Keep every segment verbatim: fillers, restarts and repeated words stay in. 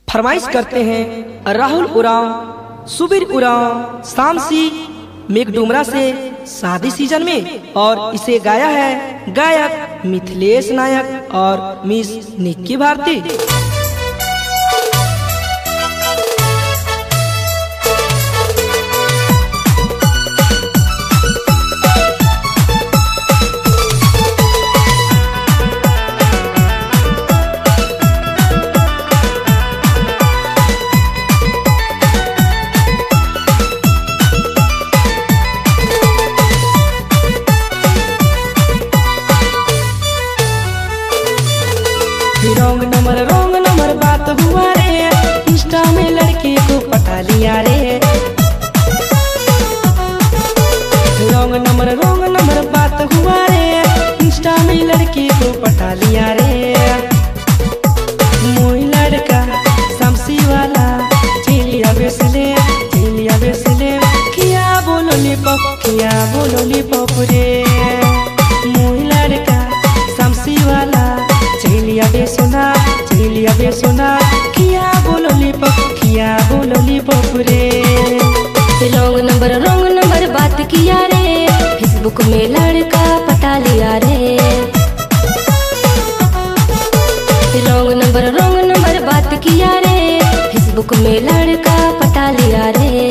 फरमाइश करते हैं राहुल उरांव, सुबीर उरांव, शामसी मेघडुमरा से शादी सीजन में, और इसे गाया है गायक मिथिलेश नायक और मिस निक्की भारती। रोंग नंबर रोंग नंबर बात हुआ रे, इंस्टा में लड़के को पटा लिया रे। रोंग नंबर रोंग नंबर बात हुआ रे, इंस्टा में लड़के को पटा लिया रे। मोई लड़का शमसी वाला चलिया बेसले चलिया बेसले, किया बोलो लिपप किया बोलो लिपप रे। मोई लड़का शमसी वाला चलिया बेसुना चलिया बेसुना, किया बोलो लिपप किया बोलो लिपप रे। रोंग नंबर रोंग नंबर बात किया रे, फेसबुक में लड़का पटा लिया रे। रोंग नंबर रोंग नंबर बात किया रे, फेसबुक में लड़का पटा लिया रे।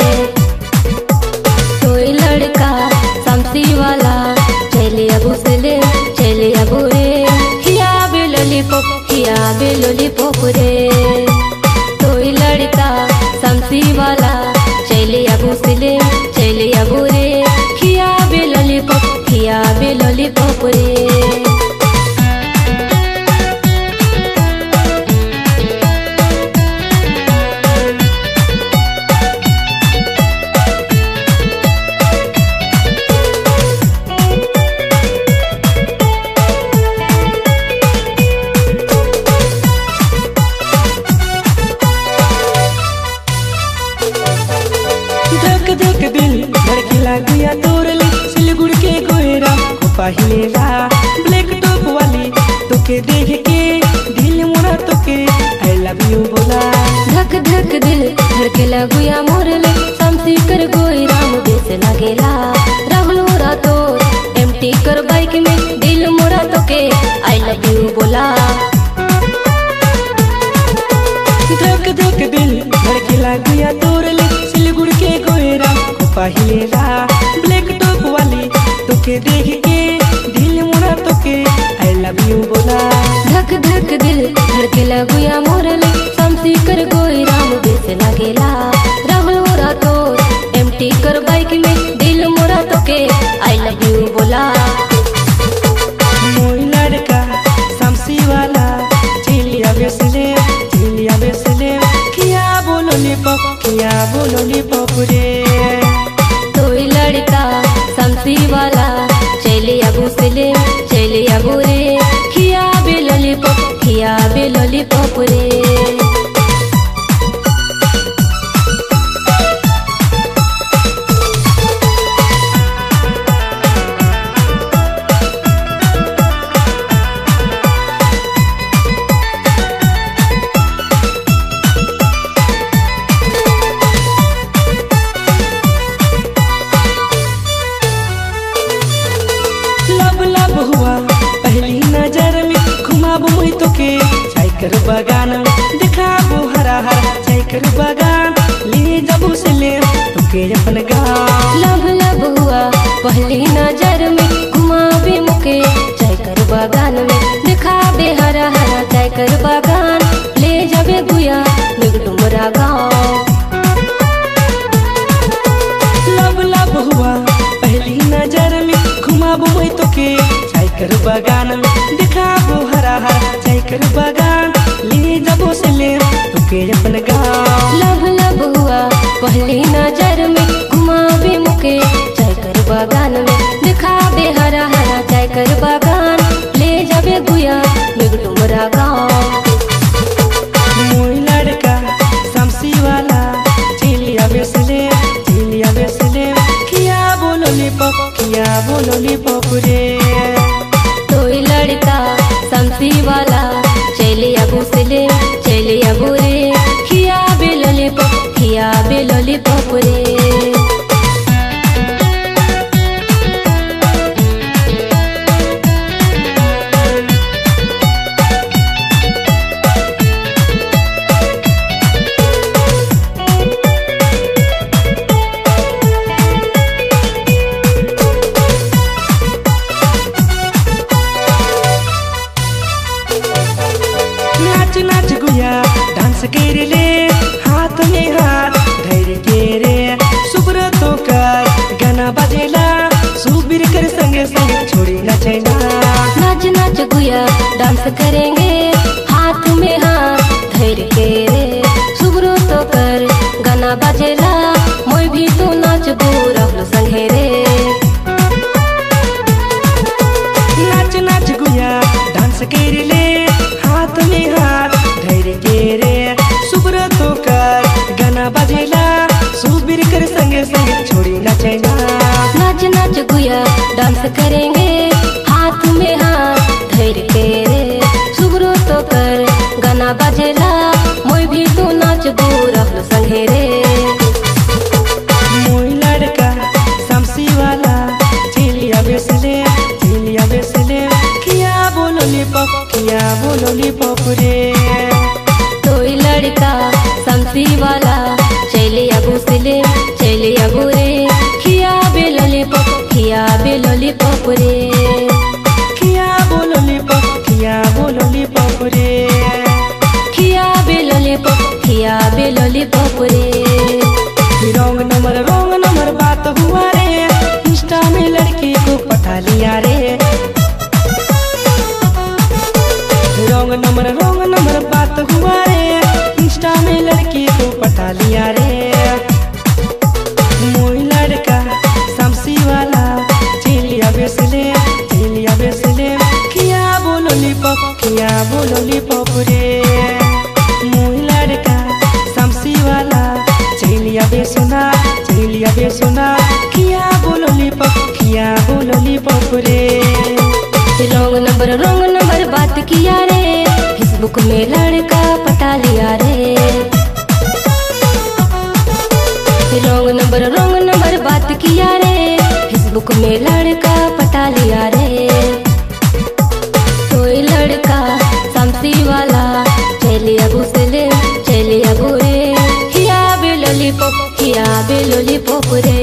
कोई लड़का शमसी वाला चलिया बुसले चलिया बुरे, लॉलीपॉप किया बे लॉलीपॉप रे। कोई लड़का शमसी वाला चलिया बुसले चलिया बुरे, किया बे लॉलीपॉप किया बे लॉलीपॉप रे। धक धक दिल धड़केला गया तोरले, सिलगुड़ के गोयरा को पहिलेला। ब्लैक टॉप वाली तोके देख के दिल मोरा तोके आई लव यू बोला। धक धक दिल धड़केला गया मोरले, शमसी कर गोयरा बेस लगेला। राहुल मोरा तो एमटी कर बाइक में दिल मोरा तोके आई लव यू बोला। धक धक दिल धड़केला गया तोरले, सिलगुड़ के गोयरा को पहिलेला। ब्लैक टॉप वाली तोके देख के दिल मोरा तोके आई लव यू बोला। धक धक दिल धड़केला गया मोरले, शमसी कर गोयरा बेस लगेला। राहुल मोरा तो एमटी कर बाइक में दिल मोरा तोके आई लव यू बोला। मोई लड़का शमसी वाला चलिया बेसले चलिया बेसले, किया बोलो लिपप किया बोलो लिपप रे। कोई लड़का शमसी वाला चलिया बुसले चलिया बुरे, किया बे लॉलीपॉप किया बे लॉलीपॉप रे। लब लब हुआ पहली नजर में, घुमाबो मुई तोके चायकर बगान में। दिखाबो हरा हरा चायकर बगान, ले जाबो से ले तोके अपन गाँव। लब लब हुआ पहली नजर में, घुमाबे मुके चायकर बगान में। दिखाबे हरा हरा चायकर बगान, ले जाबे गुया मेघडुमरा गाँव। लब लब हुआ पहली नजर में, घुमाबो मुई तोके चायकर बगान में। दिखाबो हरा हरा चायकर बगान, ले जाबो से ले तोके अपन गाँव। लब लब हुआ पहली नजर में, घुमाबे मुके चायकर बगान में। दिखाबे हरा हरा चायकर बगान, ले जाबे गुया मेघडुमरा गाँव। मोई लड़का शमसी वाला चलिया बेसले चलिया बेसले, किया बोलो लिपप किया बोलो लिपप रे। कोई लड़का शमसी वाला चलिया बुसले चलिया बुरे, कर ले हाथ में हाथ धैर्य के रे सुब्रतो कर गाना बजेला सुबीर कर संगे संगे छोड़ी ना चैना। नाच नाच गुया डांस करेंगे हाथ में हाथ धैर्य के रे सुब्रतो कर गाना बजेला मोय भी तो नाच राहुल संगे रे। नाच नाच गुया डांस कर ले हाथ में हाथ धैर्य के रे सुब्रतो कर गाना बजेला सुबीर कर संगे संगे छोड़ी ना चैना। नाच नाच गुया डांस करेंगे हाथ में हाथ धैर्य के रे सुब्रतो कर गाना बजेला मोय भी तो नाच राहुल संगे रे। मोय लड़का शमसी वाला चिलिया बेसले चिलिया बेसले किया बोलोली पप किया बोलोली पप रे। तोई लड़का शमसी वाला चलिया घुसले चलिया बुरे खिया बेलोली पप खिया बेलोली पप रे। किया बोलोली पप किया बोलोली पप रे। खिया बेलोली पप खिया बेलोली पप रे। रंग नंबर रंग नंबर बात हुआ रे इंस्टा में लड़की को पटा लिया रे। रंग नंबर रंग नंबर बात हुआ रे इंस्टा में लड़की को पटा लिया रे। मोय लड़का शमसी वाला चिलिया बेसले चिलिया बेसले किया बोलोली पप किया बोलोली पप रे। मोय लड़का शमसी वाला चिलिया बेसुना चिलिया बेसुना किया बोलोली पप किया बोलोली पप रे। रंग नंबर रंग नंबर बात किया रे फेसबुक में लड़का पटा लिया रे। रंग नंबर रंग नंबर बात किया रे फेसबुक में लड़का पटा लिया रे। कोई लड़का शमसी वाला चलिया घुसले चलिया बुरे खिया बेलोली पप खिया बेलोली पप रे।